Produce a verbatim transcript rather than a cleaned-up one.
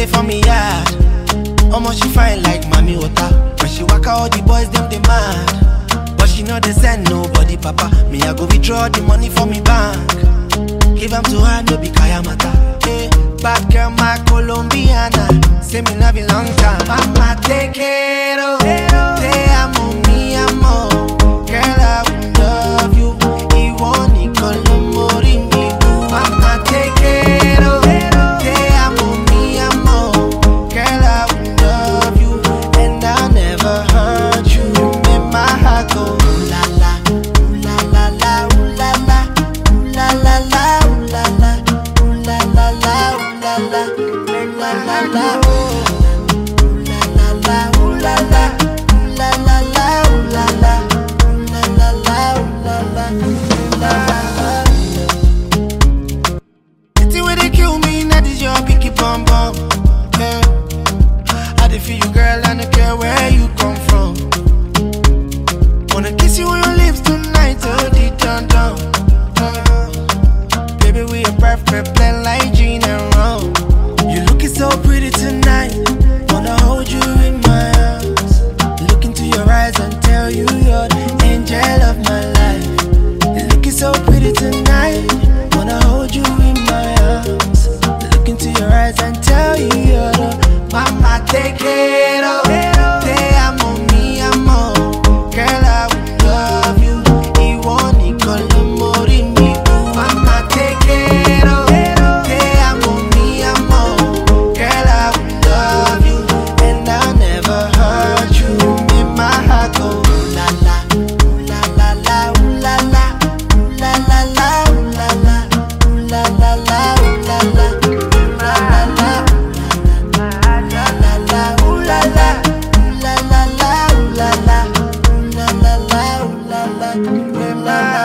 day for me yard. Almost she fine like mommy water. When she walk out, all the boys them they mad. But she know they send nobody, papa. Me I go withdraw the money from me bank. Give them to her, no be kaya mata. Hey, bad girl, my Colombiana. Say me love you long time. Mama, take care of. Te amo, mi amor. Girl, I will love you. Iwoni kolomori mi. Mama, take care of. Te amo, mi amor. Girl, I will love you. And I'll never hurt you. Make my heart go ooh la la, ooh la la la, ooh la la, ooh la la la, ooh la la, ooh la la la, ooh la la, ooh la la la, ooh la la la, ooh la la, ooh la la la, ooh la la, ooh la la la, ooh la la, ooh la la. The way they kill me, now this your picky bum bum. Yeah, I dey feel you, girl, I don't care where you come from. Wanna kiss you on your lips tonight, oh, deep down, down. Uh, baby, we a perfect blend like gin and rum. You looking so pretty tonight. Wanna hold you in my arms. Look into your eyes and tell you you're the angel of my life. You looking so pretty tonight. Wanna hold you in my arms. Look into your eyes and tell you you're the mama, take it up. Te amo, mi amor. Girl, I will love you. Iwoni kolomori mi. Mama, take it up. Te amo, mi amor. Girl, I will love you. And I'll never hurt you. Make my heart go ooh la la, ooh la la la, ooh la la, ooh la la la, ooh la la, ooh la la la, ooh la la, ooh la la la, ooh la la la, ooh la la, ooh la la la, ooh la la la, ooh la la, ooh la la, ooh la la.